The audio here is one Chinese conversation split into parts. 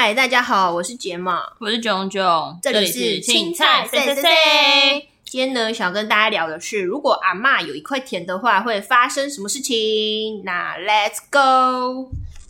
嗨，大家好，我是杰玛， 我是炯炯， 这里是青菜 say。今天呢，想跟大家聊的是，如果阿嬷有一块田的话，会发生什么事情？那 Let's go。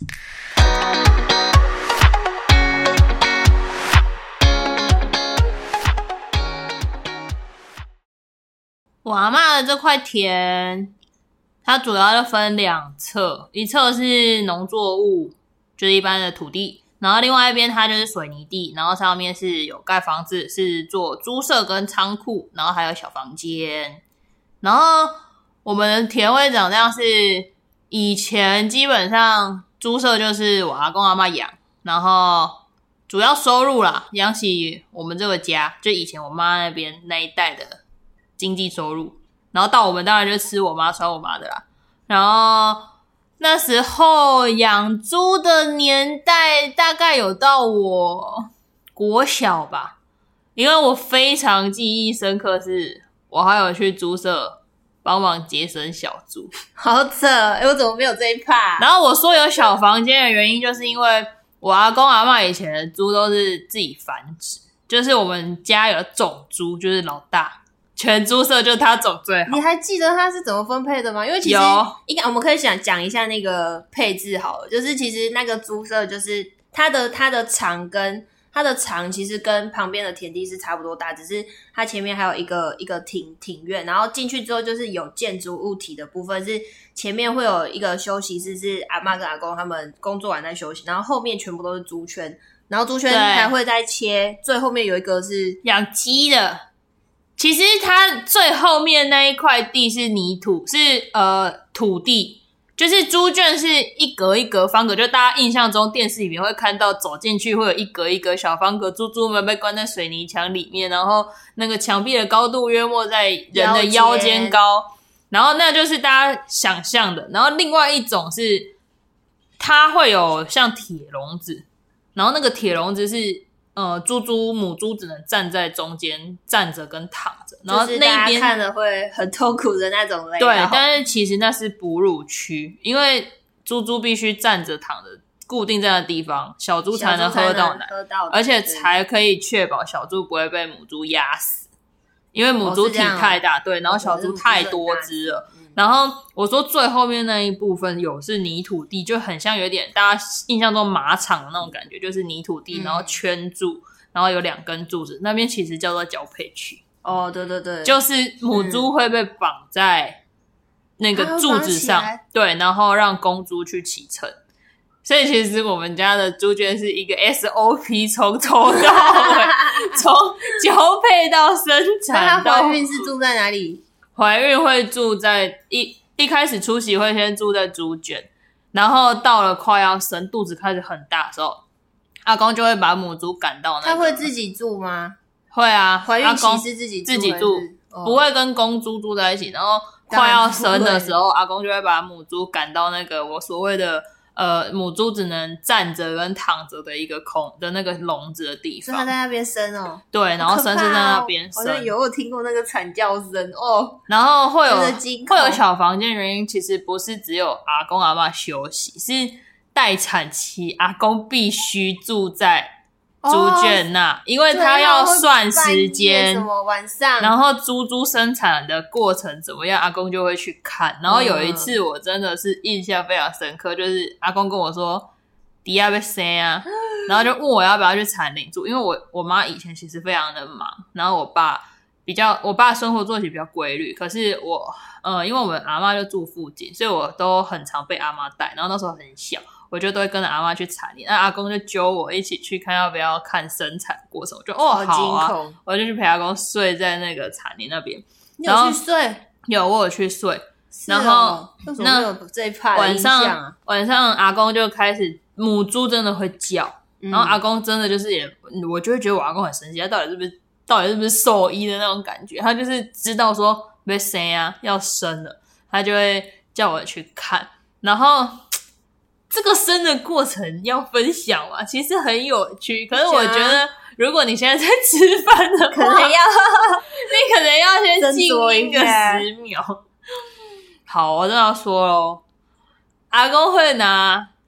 我阿嬷的这块田，它主要就分两侧，一侧是农作物，就是一般的土地，然后另外一边它就是水泥地，然后上面是有盖房子，是做猪舍跟仓库，然后还有小房间。然后我们的田会长这样，是以前基本上猪舍就是我阿公阿嬷养，然后主要收入啦，养起我们这个家，就以前我妈那边那一代的经济收入，然后到我们当然就吃我妈穿我妈的啦。然后那时候养猪的年代大概有到我国小吧，因为我非常记忆深刻，是我还有去猪舍帮忙接生小猪。 好扯，我怎么没有这一趴？ 然后我说有小房间的原因，就是因为我阿公阿嬷以前的猪都是自己繁殖，就是我们家有种猪，就是老大，全猪舍就他种最好。 你还记得他是怎么分配的吗？因为其实应该我们可以讲一下那个配置好了，就是其实那个猪舍就是它的长其实跟旁边的田地是差不多大，只是它前面还有一个庭院，然后进去之后就是有建筑物体的部分，是前面会有一个休息室，是阿嬷跟阿公他们工作完在休息，然后后面全部都是猪圈，然后猪圈还会再切，最后面有一个是养鸡的。其实它最后面那一块地是泥土，是土地，就是猪圈是一格一格方格，就大家印象中电视里面会看到走进去会有一格一格小方格，猪们被关在水泥墙里面，然后那个墙壁的高度约莫在人的腰间高，然后那就是大家想象的。然后另外一种是它会有像铁笼子，然后那个铁笼子是母猪只能站在中间站着跟躺着，然后那一边就是大家看了会很痛苦的那种类。 对，但是其实那是哺乳区，因为猪必须站着躺着固定在那地方，小猪才能喝到奶，而且才可以确保小猪不会被母猪压死，因为母猪体太大，对，然后小猪太多只了。然后我说最后面那一部分有是泥土地，就很像有点大家印象中马场的那种感觉，就是泥土地，然后圈住，然后有2根柱子，那边其实叫做交配区。 哦，对对对， 就是母猪会被绑在那个柱子上，对，然后让公猪去启程。所以其实我们家的猪圈是一个 SOP， 从头到尾，从交配到生产。 那它怀孕是住在哪里？ 怀孕会住在一开始初期会先住在猪圈，然后到了快要生，肚子开始很大的时候，阿公就会把母猪赶到那个。 他会自己住吗？ 会啊， 怀孕期是自己住，不会跟公猪住在一起。然后快要生的时候，阿公就会把母猪赶到那个我所谓的母猪只能站着跟躺着的一个空的那个笼子的地方。 所以他在那边生哦。 对，然后生是在那边生。 好像有听过那个惨叫声哦。 然后会有小房间，原因其实不是只有阿公阿嬷休息，是待产期阿公必须住在猪圈那，因为他要算时间， 什么晚上， 然后猪生产的过程怎么样，阿公就会去看。然后有一次我真的是印象非常深刻，就是阿公跟我说底下被生啊，然后就问我要不要去产领住，因为我妈以前其实非常的忙，然后我爸生活作息比较规律，可是因为我们阿嬷就住附近，所以我都很常被阿嬷带，然后那时候很小，我就都会跟着阿嬷去产领，那阿公就揪我一起去看要不要看生产过程，我就好啊，我就去陪阿公睡在那个产领那边。 你有去睡？ 有，我有去睡。然后为什么没有这一趴的印象啊？ 晚上阿公就开始母猪真的会叫，然后阿公真的就是我就会觉得我阿公很生气，他到底是不是兽医的那种感觉，他就是知道说被生啊要生了，他就会叫我去看。然后这个生的过程要分享嘛，其实很有趣，可是我觉得如果你现在在吃饭的话，你可能要先静音个10秒。好，我真的要说咯，阿公会拿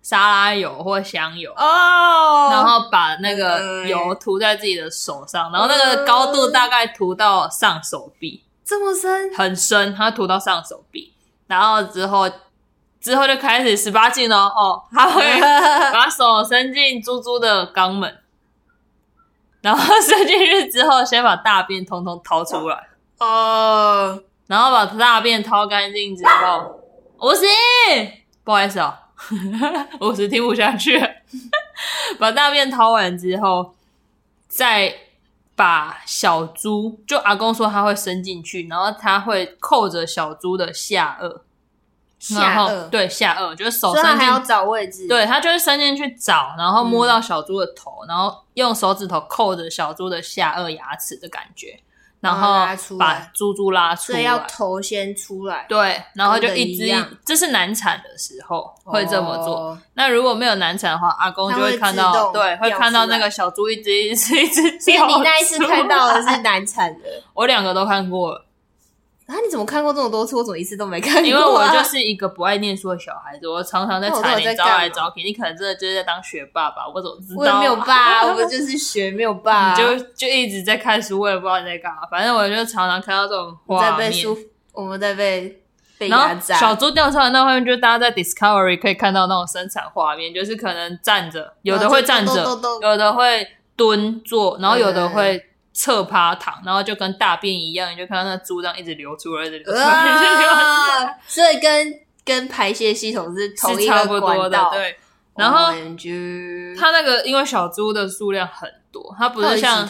沙拉油或香油哦， 然后把那个油涂在自己的手上，然后那个高度大概涂到上手臂， 这么深， 很深，它涂到上手臂，然后之后就开始18禁哦，他会把手伸进猪猪的肛门，然后伸进去之后，先把大便通通掏出来哦， 然后把大便掏干净之后，50，不好意思哦，50听不下去了把大便掏完之后，再把小猪，就阿公说他会伸进去，然后他会扣着小猪的下颚，对，下颚，就是手伸进，所以他还要找位置， 对，他就是伸进去找，然后摸到小猪的头，然后用手指头扣着小猪的下颚牙齿的感觉。然后把猪猪拉出来， 所以要头先出来。 对，然后就一只，这是难产的时候会这么做。那如果没有难产的话，阿公就会看到，对，会看到那个小猪一只所以你那一次看到的是难产的， 我2个都看过了。 啊，你怎么看过这么多次？我怎么一次都没看过因为我就是一个不爱念书的小孩子，我常常在查你招来招去。你可能真的就是在当学霸吧？我怎么知道？ 我也没有霸，我就是学没有霸。 你就一直在看书，我也不知道你在干嘛。反正我就常常看到这种画面。 我们在被压榨。然后小猪掉出来那画面，就大家在 Discovery 可以看到那种生产画面，就是可能站着，有的会站着，有的会蹲坐，然后有的会侧趴躺，然后就跟大便一样，你就看到那猪这样一直流出来，一直流出来， 所以跟排泄系统是同一个管道， 对。然后它那个因为小猪的数量很多，它不是像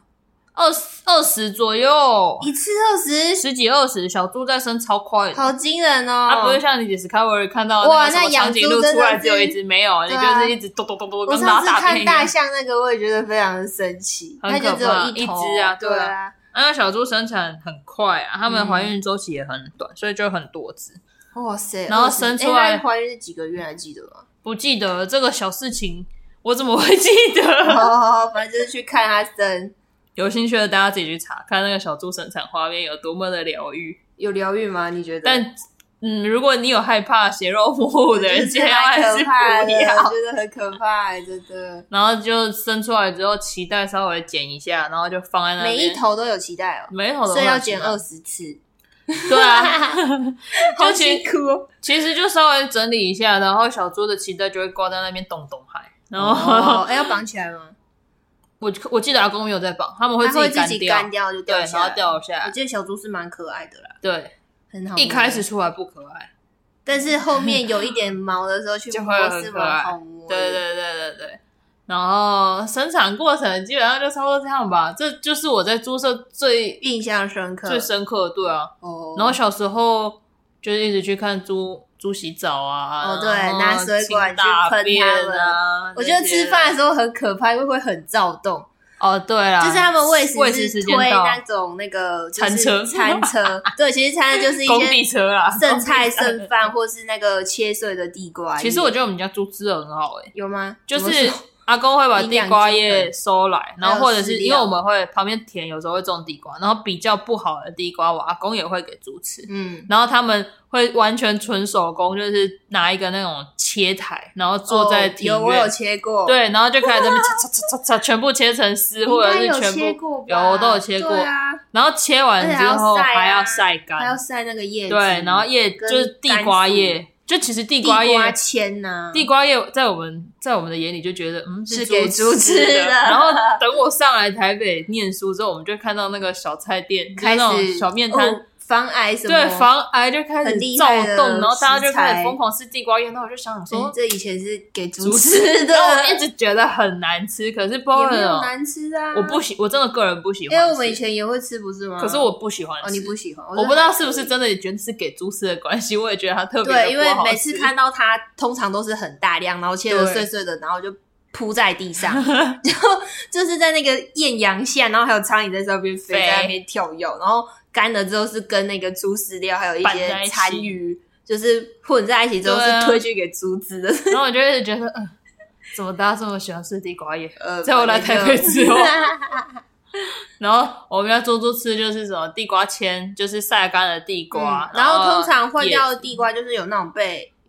20左右， 一次20，10 几20，小猪在生超快的， 好惊人哦！ 它不是像你 Discovery 看到那个什么长颈鹿出来只有一只，没有，你就是一直咚咚咚咚跟拉大便一样。 我上次看大象那个，我也觉得非常的神奇， 很可怕， 它就只有一只啊，对啊。因为小猪生产很快啊，它们怀孕周期也很短，所以就很多只。 哇塞！ 然后生出来怀孕是几个月还记得吗？ 不记得这个小事情，我怎么会记得？ 反正就是去看它生。 有兴趣的大家自己去查，看那个小猪生产画面有多么的疗愈。 有疗愈吗？你觉得？ 但如果你有害怕血肉模糊的人，千万还是不要， 我觉得很可怕，真的。 然后就生出来之后，脐带稍微剪一下，然后就放在那边。 每一头都有脐带哦， 每一头都有， 所以要剪20次。 对啊， 好辛苦哦。 其实就稍微整理一下，然后小猪的脐带就会挂在那边动嗨。然后要绑起来吗？ 我记得阿公没有在绑，他们会自己干掉， 就掉下来， 然后掉下来。 我记得小猪是蛮可爱的啦， 对， 很好。 一开始出来不可爱， 但是后面有一点毛的时候去摸是蛮好摸的。 对。然后生产过程基本上就差不多这样吧，这就是我在猪舍最印象深刻、 最深刻的，对啊。然后小时候就是一直去看猪洗澡啊， 对，拿水管去喷它们啊。我觉得吃饭的时候很可怕，因为会很躁动。 哦，对啦， 就是他们喂食是推那种那个餐车， 对，其实餐车就是一些工地车啦， 剩菜剩饭或是那个切碎的地瓜叶。 其实我觉得我们家猪吃的很好有吗？ 就是阿公会把地瓜叶收来，然后或者是因为我们会旁边田有时候会种地瓜，然后比较不好的地瓜我阿公也会给猪吃，然后他们会完全纯手工，就是拿一个那种切台，然后坐在庭院， 我有切过， 对，然后就开始在那边擦，全部切成丝，或者是全部有我都有切过，然后切完之后还要晒干， 还要晒那个叶子， 对，然后叶就是地瓜叶。就其实地瓜签呐， 地瓜叶在我们的眼里就觉得是给猪吃的。 然后等我上来台北念书之后，我们就看到那个小菜店，开始那种小面摊， 防癌什么， 对，防癌就开始躁动，然后大家就开始疯狂吃地瓜叶。那我就想说， 这以前是给猪吃的， 然后我一直觉得很难吃，可是不知道也没有难吃啊。 我真的个人不喜欢， 因为我们以前也会吃，不是吗？ 可是我不喜欢吃。 你不喜欢？ 我不知道是不是真的觉得是给猪吃的关系，我也觉得它特别的不好吃。 对，因为每次看到它，通常都是很大量，然后切得碎碎的，然后就铺在地上，就是在那个艳阳下，然后还有苍蝇在上面飞，在那边跳跃，然后干了之后是跟那个猪饲料还有一些残余，就是混在一起之后是推去给猪吃的。 然后我就一直觉得，怎么大家这么喜欢吃地瓜叶？在我来台北之后，然后我们家猪吃就是什么地瓜签，就是晒干的地瓜， 然后通常坏掉的地瓜就是有那种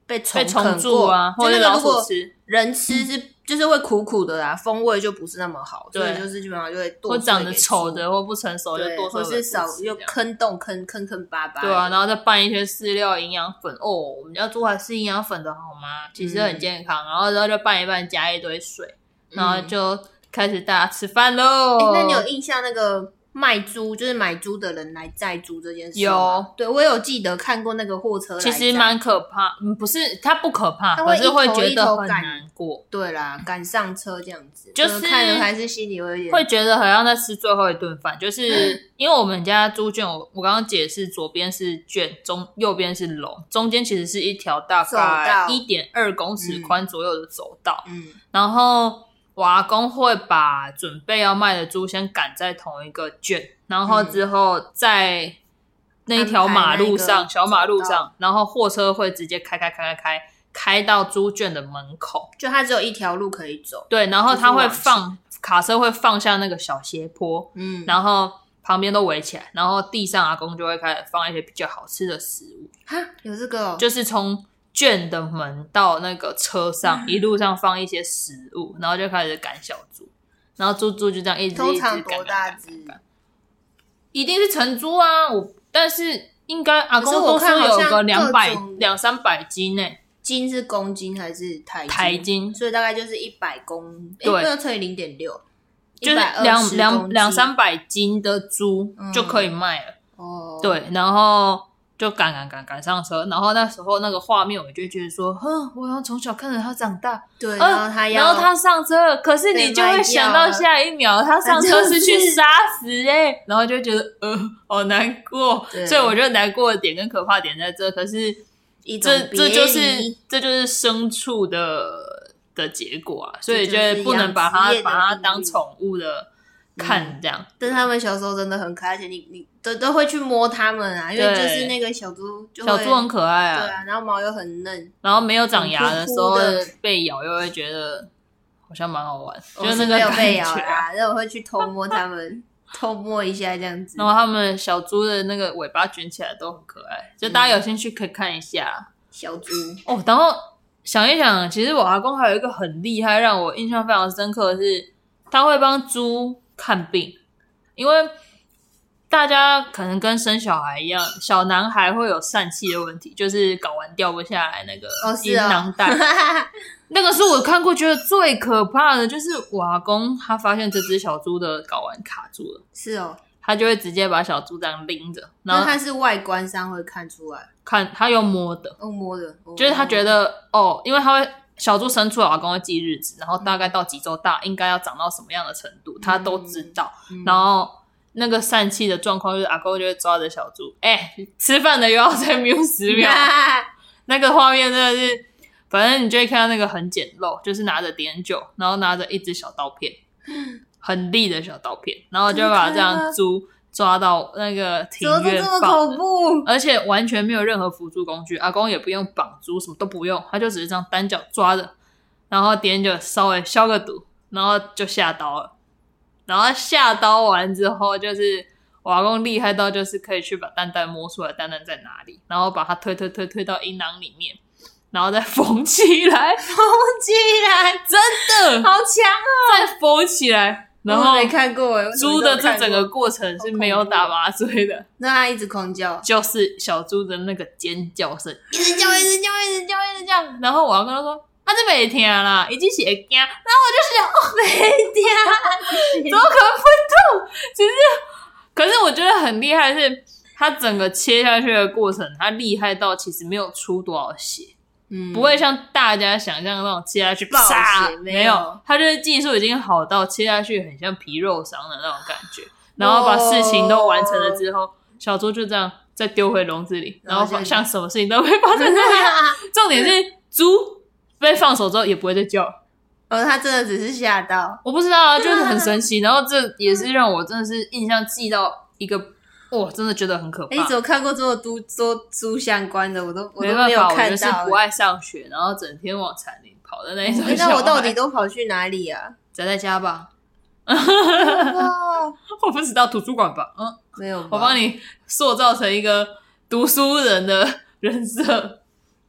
被虫虫蛀啊，或者老鼠吃。 人吃就是会苦苦的啦，风味就不是那么好，所以就是基本上就会剁碎给猪， 或长得丑的或不成熟就剁碎， 或是少又坑洞坑巴巴。 对啊，然后再拌一些饲料、营养粉。哦，我们家猪还吃营养粉的好吗？其实很健康。然后就拌一拌，加一堆水，然后就开始大家吃饭喽。 那你有印象那个卖猪就是买猪的人来载猪这件事吗？ 有， 对我有记得看过那个货车来载， 其实蛮可怕。不是它不可怕，可是会觉得很难过。 对啦，赶上车这样子， 就是看了还是心里会有点会觉得好像在吃最后一顿饭。就是因为我们家猪圈，我刚刚解释，左边是圈，右边是笼，中间其实是一条大概 1.2 公尺宽左右的走道。然后我阿公会把准备要卖的猪先赶在同一个圈，然后之后在那一条马路上，小马路上，然后货车会直接开到猪圈的门口， 就它只有一条路可以走。 对，然后它会卡车会放下那个小斜坡，然后旁边都围起来，然后地上阿公就会开始放一些比较好吃的食物。 哈，有这个就是从圈的门到那个车上，一路上放一些食物，然后就开始赶小猪，然后猪就这样一直通常多大只？ 一定是成猪啊！但是应该阿公都说有个200-300斤诶。 斤是公斤还是台斤？ 所以大概就是100公，对，不能乘以 0.6， 就是200-300斤的猪就可以卖了。对，然后就赶上车，然后那时候那个画面，我就觉得说，我要从小看着他长大， 对， 然后他上车，可是你就会想到下一秒他上车是去杀死然后就觉得好难过，所以我觉得难过的点跟可怕点在这，可是这就是牲畜的结果啊，所以觉得不能把它当宠物的看这样。 但是他们小时候真的很可爱，而且你都会去摸它们啊，因为就是那个小猪很可爱啊， 对啊，然后毛又很嫩， 然后没有长牙的时候被咬又会觉得好像蛮好玩，就是那个没有被咬啦，然后我会去偷摸它们。偷摸一下这样子， 然后他们小猪的那个尾巴卷起来都很可爱，就大家有兴趣可以看一下小猪然后想一想，其实我阿公还有一个很厉害让我印象非常深刻的是，他会帮猪看病。因为大家可能跟生小孩一样，小男孩会有疝气的问题，就是睾丸掉不下来那个阴囊袋那个是我看过觉得最可怕的，就是我阿公他发现这只小猪的睾丸卡住了， 是他就会直接把小猪这样拎着，然后他是外观上会看出来， 他用摸的，就是他觉得因为他会小猪生出来，阿公会记日子，然后大概到几周大应该要长到什么样的程度，他都知道。然后那个疝气的状况就是阿公就会抓着小猪，吃饭的又要再瞄10秒那个画面真的是，反正你就会看到那个很简陋，就是拿着碘酒，然后拿着一支小刀片，很利的小刀片，然后就把这样猪抓到那个庭院放， 这么恐怖， 而且完全没有任何辅助工具，阿公也不用绑猪，什么都不用，他就只是这样单脚抓着，然后碘酒稍微消个毒，然后就下刀了。然后下刀完之后，就是我阿公厉害到就是可以去把蛋蛋摸出来，蛋蛋在哪里，然后把它推到阴囊里面，然后再缝起来，真的好强再缝起来。然后没看过猪的这整个过程是没有打麻醉的， 那他一直狂叫， 就是小猪的那个尖叫声， 一直叫。 然后我阿公就说这没听啦，已经是会惊，然后我就想没听， 怎么可能不痛？可是我觉得很厉害的是，他整个切下去的过程，他厉害到其实没有出多少血，不会像大家想象那种切下去爆血， 没有，他就是技术已经好到切下去很像皮肉伤的那种感觉，然后把事情都完成了之后，小猪就这样再丢回笼子里，然后像什么事情都没发生那样。重点是猪被放手之后也不会再叫， 他真的只是吓到， 我不知道啊，就是很神奇。然后这也是让我真的是印象记到一个，真的觉得很可怕。 你怎么看过这么多猪相关的，我都没有看到。 我就是不爱上学，然后整天往山里跑的那一种小孩。 那我到底都跑去哪里啊？ 宅在家吧。我不知道，图书馆吧。 没有吧， 我帮你塑造成一个读书人的人设。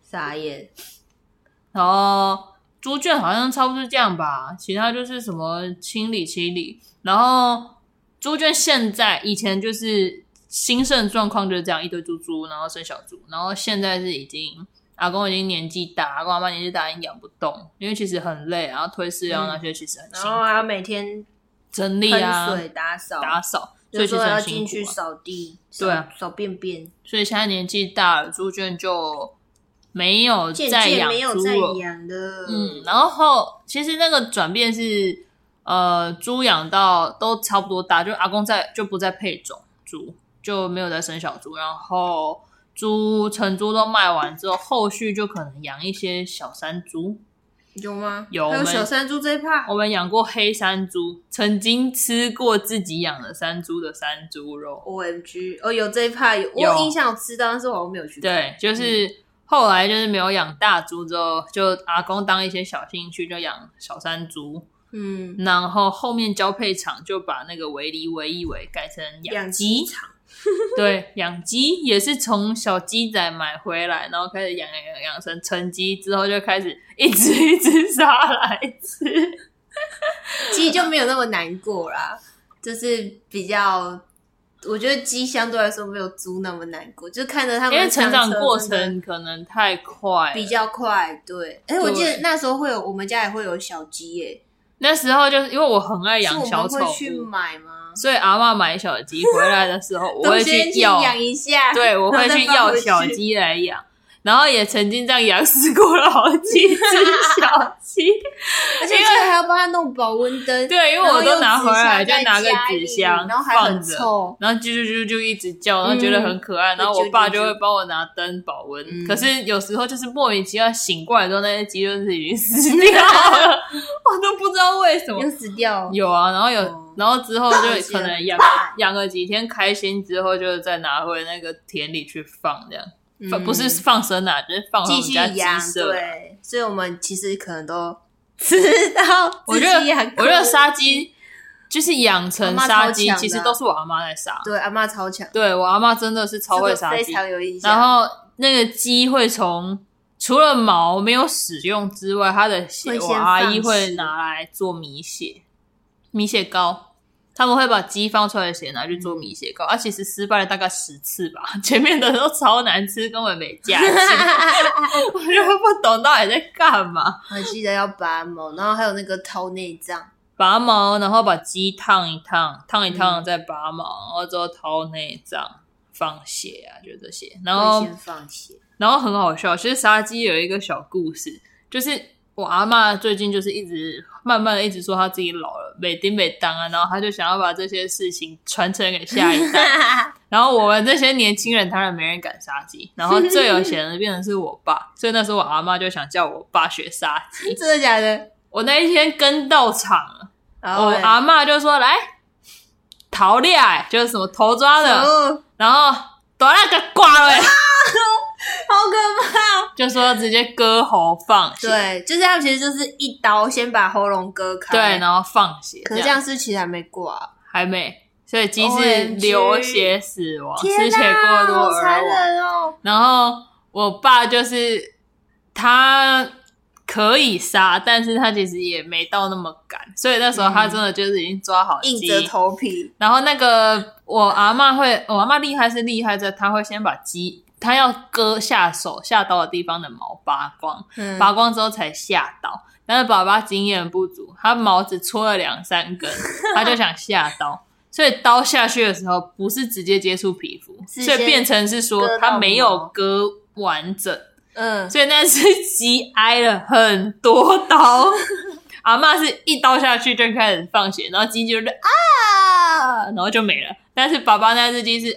傻眼。 然后猪圈好像差不多这样吧，其他就是什么清理。然后猪圈以前就是兴盛状况就是这样，一堆猪，然后生小猪。然后现在是阿公已经年纪大，阿公阿妈年纪大已经养不动，因为其实很累，然后推饲料那些其实很辛苦， 然后还要每天整理啊、 喷水、打扫， 所以其实要很辛苦进去扫地， 对啊， 扫便便。 所以现在年纪大了，猪圈就没有再养猪了， 养的。 然后其实那个转变是，猪养到都差不多大，就阿公就不再配种猪，就没有再生小猪，然后成猪都卖完之后，后续就可能养一些小山猪。 有吗？ 有， 还有小山猪这一趴。 我们养过黑山猪，曾经吃过自己养的山猪的山猪肉。 OMG， 有这一趴，我印象有吃到，但是我好像没有去看。 对，就是后来就是没有养大猪之后，就阿公当一些小兴趣就养小山猪。然后后面交配场就把那个围改成养鸡场。 对，养鸡也是从小鸡仔买回来，然后开始养成成鸡之后，就开始一只杀来吃。 鸡就没有那么难过啦，就是比较，我觉得鸡相对来说没有猪那么难过，就看着他们因为成长过程可能太快， 比较快。对，我记得那时候我们家也会有小鸡耶。 那时候就是因为我很爱养小宠物， 是我们会去买吗？ 所以阿嬷买小鸡回来的时候，我会去养一下。 对，我会去要小鸡来养，然后也曾经这样养死过了好几只小鸡， 而且还要帮它弄保温灯。 对，因为我都拿回来就拿个纸箱然后还很臭， 然后就一直叫，然后觉得很可爱，然后我爸就会帮我拿灯保温。可是有时候就是莫名其妙醒过来之后，那些鸡就是已经死掉了，我都不知道为什么有死掉。 有啊，然后之后就可能养个几天开心之后，就再拿回那个田里去放这样。不是放生啊，就是放继续养。对，所以我们其实可能都知道自己养。 我觉得杀鸡就是养成杀鸡，其实都是我阿嬷在杀。 对，阿嬷超强。 对，我阿嬷真的是超会杀鸡， 非常有印象。 然后那个鸡会除了毛没有使用之外，它的血我阿姨会拿来做米血糕。他们会把鸡放出来的血拿去做米血糕，其实失败了大概10次吧，前面的都超难吃，根本没价值。我就不懂到底在干嘛。 我记得要拔毛，然后还有那个掏内脏， 拔毛，然后把鸡烫一烫再拔毛，然后之后掏内脏，放血啊，就这些。然后先放血， 然后很好笑，其实杀鸡有一个小故事，就是我阿嬷最近就是慢慢的一直说她自己老了，没当啊，然后她就想要把这些事情传承给下一代。然后我们这些年轻人当然没人敢杀鸡，然后最有钱的变成是我爸，所以那时候我阿嬷就想叫我爸学杀鸡。 真的假的？ 我那一天跟到场了，我阿嬷就说来逃猎，就是什么头抓的，然后把那个挂了。 好可怕！ 就说直接割喉放血， 对，就是他们其实就是一刀先把喉咙割开， 对，然后放血。 可是这样是其实还没挂， 还没，所以鸡是流血死亡， 失血过多而亡。然后我爸就是他可以杀，但是他其实也没到那么赶，所以那时候他真的就是已经抓好鸡， 硬着头皮。 然后那个我阿嬷厉害在他会先把鸡。他要割下刀的地方的毛拔光，拔光之后才下刀。但是爸爸经验不足，他毛只戳了2-3根，他就想下刀，所以刀下去的时候不是直接接触皮肤，所以变成是说他没有割完整。所以那只鸡挨了很多刀。阿嬷是一刀下去就开始放血，然后鸡就是然后就没了。但是爸爸那只鸡是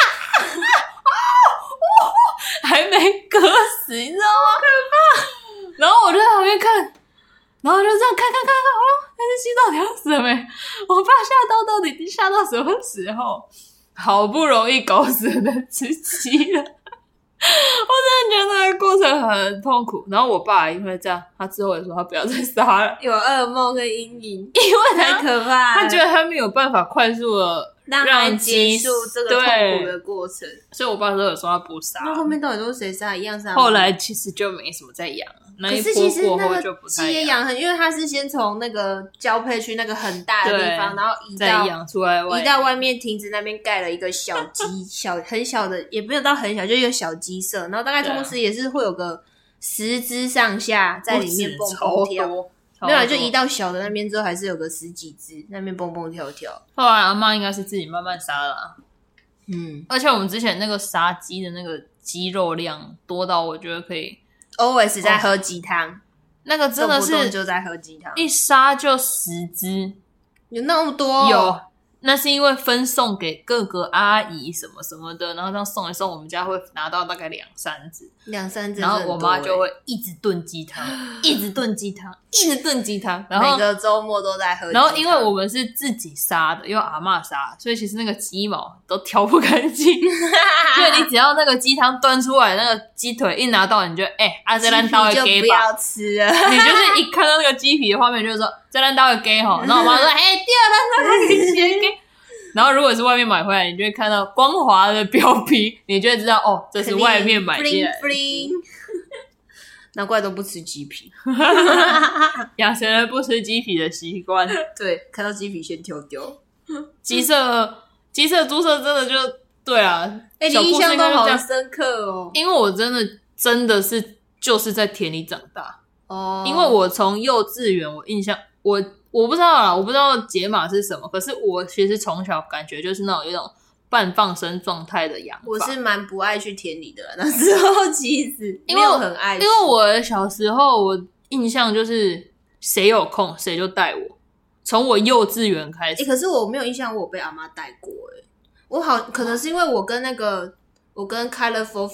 还没割死，你知道吗？可怕！然后我就在旁边看，然后就这样看，那只鸡到底要死了没？我爸下刀到底下到什么时候？好不容易搞死了那只鸡了，我真的觉得那个过程很痛苦。然后我爸因为这样，他之后也说他不要再杀了， 有噩梦跟阴影， 因为太可怕了。 他觉得他没有办法快速的让它结束这个痛苦的过程。 所以我爸都有说他不杀。 那后面到底都是谁杀？一样杀吗？ 后来其实就没什么在养了。那一波过后就不太鸡也养很，因为它是先从那个交配区那个很大的地方，然后再养出来移到外面亭子那边盖了一个小鸡，很小的，也没有到很小，就一个小鸡舍，然后大概同时也是会有个10只上下在里面蹦蹦跳。没有，就移到小的那边之后，还是有个10几只那边蹦蹦跳跳。 后来阿嬷应该是自己慢慢杀了啊。而且我们之前那个杀鸡的那个鸡肉量多到我觉得可以 always 在喝鸡汤， 那个真的是动不动就在喝鸡汤， 一杀就10只， 有那么多？ 有。那是因为分送给各个阿姨什么什么的，然后这样送一送，我们家会拿到大概2-3只，然后我妈就会一直炖鸡汤，一直炖鸡汤，一直炖鸡汤，然后每个周末都在喝鸡汤。 然后因为我们是自己杀的，因为阿嬷杀，所以其实那个鸡毛都挑不干净，所以你只要那个鸡汤端出来，那个鸡腿一拿到，你就这咱刀会给吧， 不要吃了。 你就是一看到那个鸡皮的画面，就是说这咱刀会给吼，然后我妈说对了，那个先给。然后如果是外面买回来，你就会看到光滑的表皮，你就会知道这是外面买进来的。 难怪都不吃鸡皮， 养成了不吃鸡皮的习惯。 对，看到鸡皮先丢丢。 鸡舍、猪舍真的就对啊， 你印象都好深刻哦。 因为我真的是就是在田里长大哦。因为我从幼稚园，我印象我不知道啦，我不知道解码是什么，可是我其实从小感觉就是那种有一种半放生状态的养法。 我是蛮不爱去田里的啦，那时候其实没有很爱去， 因为我小时候我印象就是谁有空谁就带我，从我幼稚园开始。 可是我没有印象我有被阿妈带过我可能是因为我跟 Colorful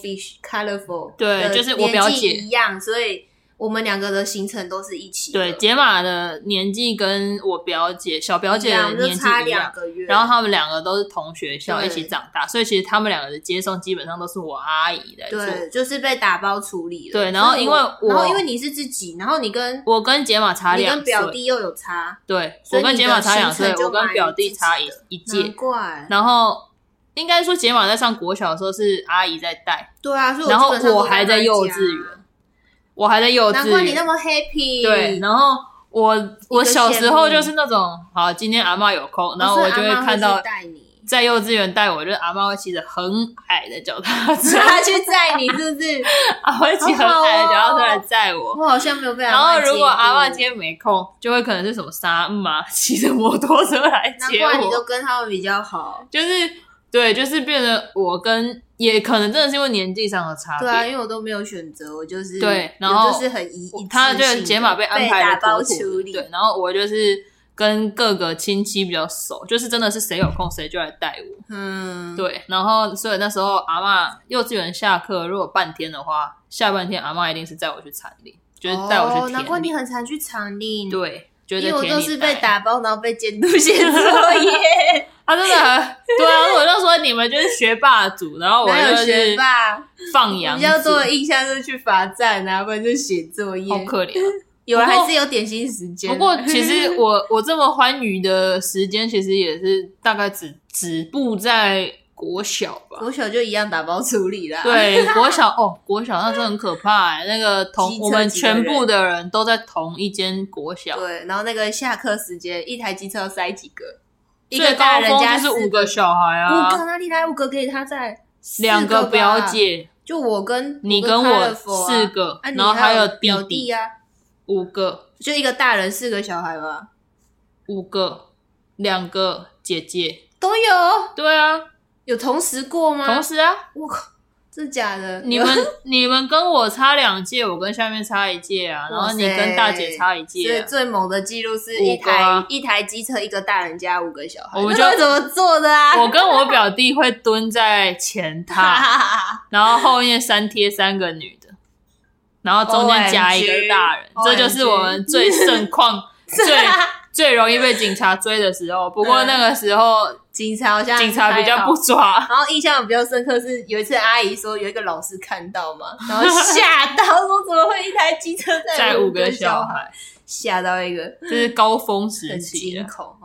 Fish 对，就是我表姐一样，所以我们2个的行程都是一起的。 对，解码的年纪跟我小表姐的年纪差2个月， 然后他们2个都是同学校一起长大，所以其实他们2个的接送基本上都是我阿姨来做。 对，就是被打包处理了。 对，然后因为你是自己，然后我跟解码差2岁， 你跟表弟又有差。 对，我跟解码差2岁，我跟表弟差一届。 难怪。 然后应该说解码在上国小的时候是阿姨在带。 对啊，所以然后我还在幼稚园。 难怪你那么 happy。 对，然后我小时候就是那种，好，今天阿嬷有空，然后我就会看到在幼稚园带我，就是阿嬷会骑着很矮的脚踏车， 他去载你是不是？ 会骑很矮的脚踏车来载我。 我好像没有被阿嬷接过。 然后如果阿嬷今天没空，就会可能是什么沙骑着摩托车来接我。 难怪你都跟他们比较好， 就是变得我跟也可能真的是因为年纪上的差别。 对啊，因为我都没有选择，我就是对，然后就是很他就解码被安排打包处理。 对，然后我就是跟各个亲戚比较熟，就是真的是谁有空谁就来带我。对，然后所以那时候阿嬷幼稚园下课如果半天的话，下半天阿嬷一定是载我去场地，就是带我去田里。 难怪你很常去场地。 对，因为我都是被打包然后被监督写作业。 真的对啊，我就说你们就是学霸组，然后我就是学霸放羊。 比较多的印象是去罚站啊，不然就写作业。 好可怜。 有人还是有点心时间。 不过其实我这么欢愉的时间，其实也是大概止步在国小吧。 国小就一样打包处理啦。 对，国小那真的很可怕那个我们全部的人都在同一间国小。 对，然后那个下课时间，一台机车要塞几个？ 最高峰就是5个小孩啊 ！5个哪里来5个给他载 ？2个表姐， 就我跟你跟我4个，然后还有表弟啊 ，5个， 就1个大人4个小孩吧 ，5个，2个姐姐都有。 对啊， 有同时过吗？ 同时啊！ 我靠，真的假的？ 你们跟我差2届，我跟下面差1届啊，然后你跟大姐差1届。 所以最猛的记录是一台机车1个大人加5个小孩。 我们就怎么做的啊？ 我跟我表弟会蹲在前踏，然后后面3贴3个女的，然后中间加1个大人，这就是我们最盛况最容易被警察追的时候。不过那个时候警察比较不抓。 然后印象比较深刻是有一次阿姨说有一个老师看到嘛，然后吓到说怎么会一台机车载5个小孩，吓到一个， 这是高峰时期， 很惊恐哦。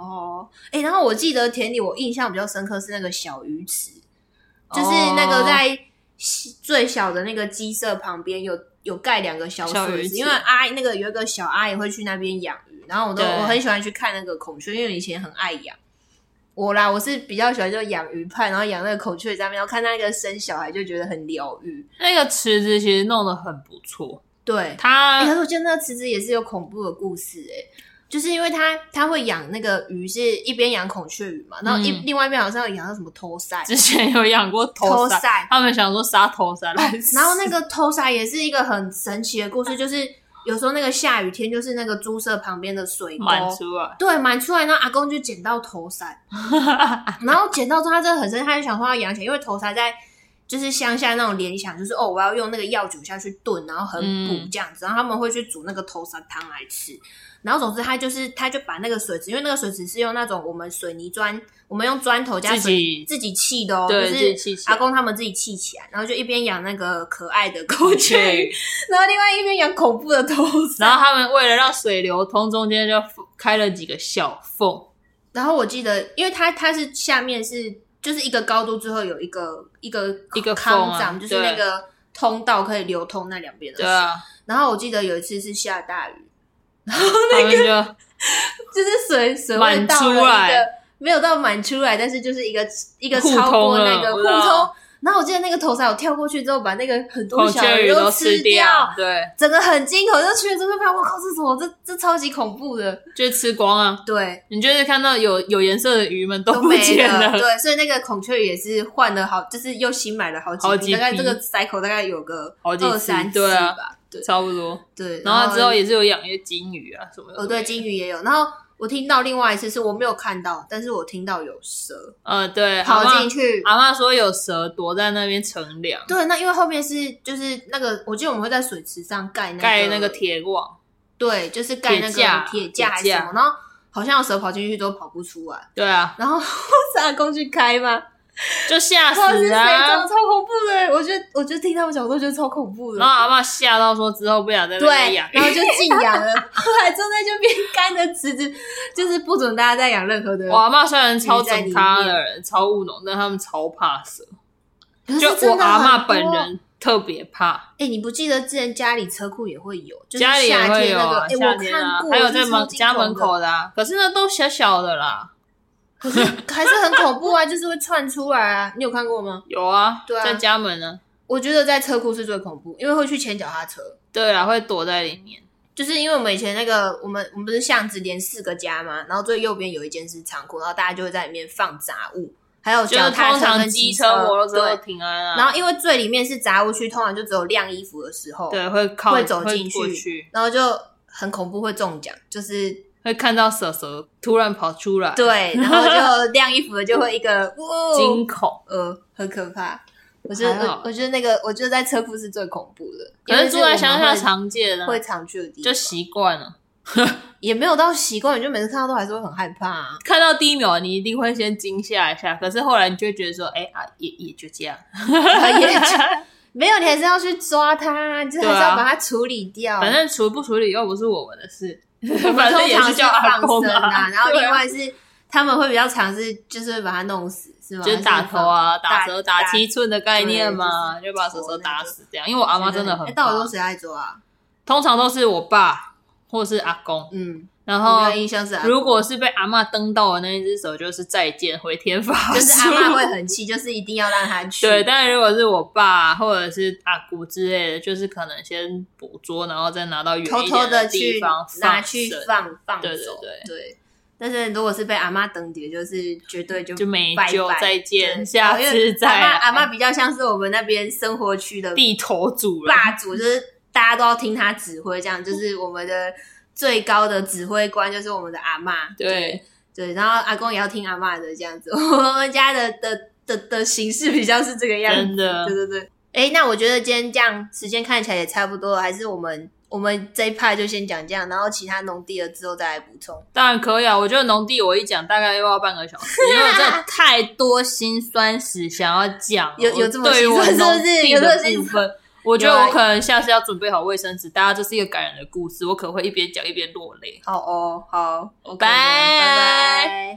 然后我记得田里我印象比较深刻是那个小鱼池，就是那个在最小的那个鸡舍旁边有盖2个小水池，因为那个有一个小阿姨会去那边养鱼，然后我很喜欢去看那个孔雀，因为以前很爱养。我是比较喜欢就养鱼派，然后养那个孔雀在那边，然后看那个生小孩就觉得很疗愈。 那个池子其实弄得很不错， 对可是我觉得那个池子也是有恐怖的故事就是因为他会养那个鱼，是一边养孔雀鱼嘛，然后另外一边好像有养到什么偷鳃， 之前有养过偷鳃，他们想说杀偷鳃来吃， 然后那个偷鳃也是一个很神奇的故事，就是有时候那个下雨天，就是那个猪舍旁边的水沟满出来， 对，满出来，然后阿公就捡到头鳃，然后捡到之后他真的很生气，他就想说要养起来，因为头鳃在就是乡下那种联想，就是我要用那个药酒下去炖，然后很补这样子，然后他们会去煮那个头鳃汤来吃。然后总之他就把那个水池，因为那个水池是用那种我们水泥砖，我们用砖头加水自己砌的对， 就是阿公他们自己砌起来，然后就一边养那个可爱的孔雀鱼，然后另外一边养恐怖的头鳃。 然后他们为了让水流通，中间就开了几个小缝。 然后我记得，因为它是下面是就是一个高度之后有一个康掌，就是那个通道可以流通那两边的水。 对啊。 然后我记得有一次是下大雨。然后那个就是水位到了一个没有到满出来，但是就是一个超过那个互通。然后我记得那个头鳃我跳过去之后，把那个很多小鱼都吃掉， 对， 整个很惊恐，就去了之后发现我靠，这是什么？这超级恐怖的， 就是吃光啊！ 对， 你就是看到有颜色的鱼们都不见了， 对，所以那个孔雀鱼也是换了就是又新买了好几批，大概这个 cycle 大概有个2-3次吧。对， 差不多。 对， 然后之后也是有养一些金鱼啊什么的。 对，金鱼也有。然后我听到另外一次是我没有看到，但是我听到有蛇。 对， 跑进去。 阿嬷说有蛇躲在那边乘凉。 对，那因为后面是就是那个，我记得我们会在水池上盖那个铁网。 对，就是盖那个铁架还是什么，然后好像有蛇跑进去都跑不出来。 对啊。 然后是阿公去开吗？ 就吓死啊！超恐怖的，我觉得听他们讲，我都觉得超恐怖的。 然后阿嬷吓到说之后不想在那边养， 然后就禁养了。后来正在就变干的池子，就是不准大家再养任何的。 我阿嬷虽然超整咖的人，超务农，但他们超怕蛇。就我阿嬷本人特别怕。 你不记得之前家里车库也会有，就是家里也会有夏天我看过， 还有在家门口的啊。可是那都小小的啦。 可是还是很恐怖啊，就是会窜出来啊！你有看过吗？ 有啊， 对啊， 在家门呢。 我觉得在车库是最恐怖，因为会去牵脚踏车。 对啊，会躲在里面。 就是因为我们以前那个我们不是巷子连4个家嘛，然后最右边有一间是仓库，然后大家就会在里面放杂物，还有脚踏车跟机车、 摩托车平安啊。 然后因为最里面是杂物区，通常就只有晾衣服的时候， 对， 会走进去，然后就很恐怖，会中奖，就是会看到蛇突然跑出来， 对，然后就晾衣服的就会一个惊恐， 很可怕。我觉得那个，我觉得在车库是最恐怖的， 可是住在乡下常见的， 会常去的地方， 就习惯了， 也没有到习惯，你就每次看到都还是会很害怕啊。 看到第一秒你一定会先惊吓一下，可是后来你就会觉得说，也就这样， 没有，你还是要去抓它，就是还是要把它处理掉。 反正处不处理又不是我们的事。 反正也是叫阿公啊，然后另外是他们会比较尝试，就是会把它弄死，是吗？ 就是打头啊，打蛇打7寸的概念嘛，就把蛇打死这样。因为我阿妈真的很怕。 到底都谁爱抓啊？ 通常都是我爸或是阿公。然后如果是被阿嬷蹬到的那一只手，就是再见回天乏术， 就是阿嬷会很气，就是一定要让他去。 对，但如果是我爸或者是阿姑之类的，就是可能先捕捉，然后再拿到远一点的地方拿去放走。 对。 但是如果是被阿嬷蹬跌，就是绝对就没救，再见，下次再来。 阿嬷比较像是我们那边生活区的地头主霸主，就是大家都要听他指挥，这样就是我们的最高的指挥官就是我们的阿嬷，对，然后阿公也要听阿嬷的这样子。我们家的形式比较是这个样子， 真的， 对。那我觉得今天这样时间看起来也差不多了，还是我们这一派就先讲这样，然后其他农地了之后再来补充。 当然可以啊，我觉得农地我一讲大概又要半个小时，因为我真的太多辛酸史想要讲， 有这么辛酸是不是？ 有的部分。我觉得我可能下次要准备好卫生纸，大家这是一个感人的故事，我可能会一边讲一边落泪。 好，拜拜。